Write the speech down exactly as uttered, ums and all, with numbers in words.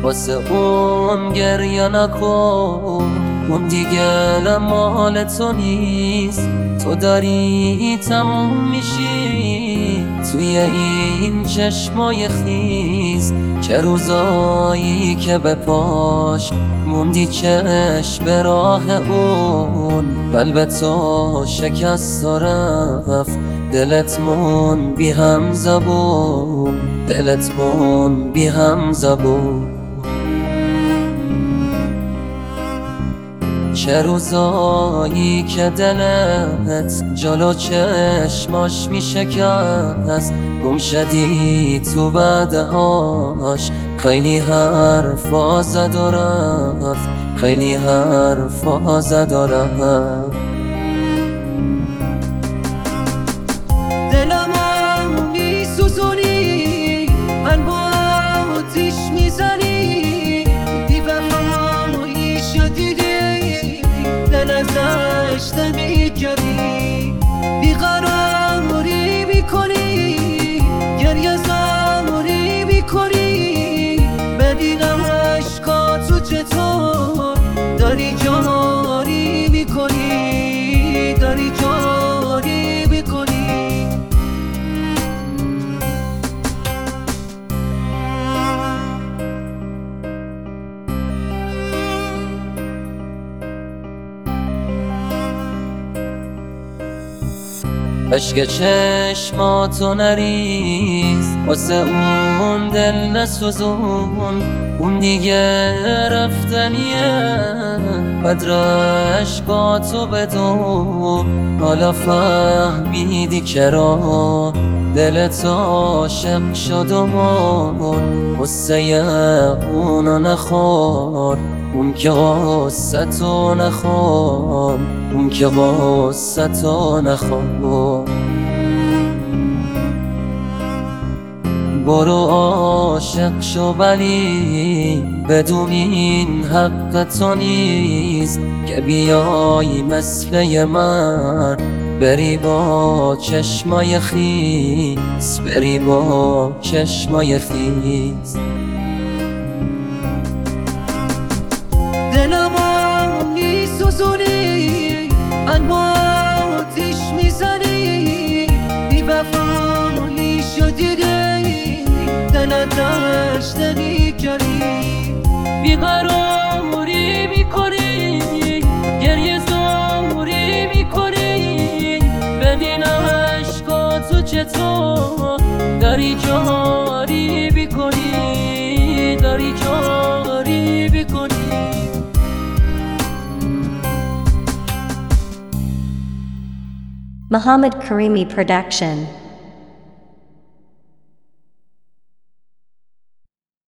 واسه اون گریه نکن، اون دیگه مال تو نیست. تو داری تموم میشی توی این چشمای خیز، چه روزایی که به پاش موندی چشم به راه اون. قلب تو شکست و رفت، دلت مون بی هم زبون، دلت مون بی هم زبون. چه روزایی که دلت جلو چشماش می شکست، گم شدی تو بعدهاش. خیلی حرفا زد و رفت، خیلی حرفا زد و رفت. دلمو می سوزونی، من با آتیش میزنی، بی وفایی شدی، دل ازش نمیگری، بیقراری میکنی، گریه زاری میکنی. ببینم عشقاتو چطور داری جاری میکنی، داری جاری میکنی. عشق چشماتو نریز، واسه اون دل نسوزون. اون دیگه رفتنیه، قدر عشقاتو بدون. حالا فهمیدی چرا دلت عاشق شد و مرد. قصه اونو نخور، اون که قصه تو نخور، اون که قصه تو نخور. برو عاشق شو، ولی بدون این حق تو نیست که بیای مثل من بری با چشمای خیس، بری با چشمای خیس. دلمو میسوزونی، من با آتیش میزنی، بی وفایی شدی، دلت داشت نمیگری، بیقراری میکنی، گریه زاری میکنی. ببینم عشقاتو چطور داری جاری میکنی، داری جاری میکنی. Muhammad Karimi Production.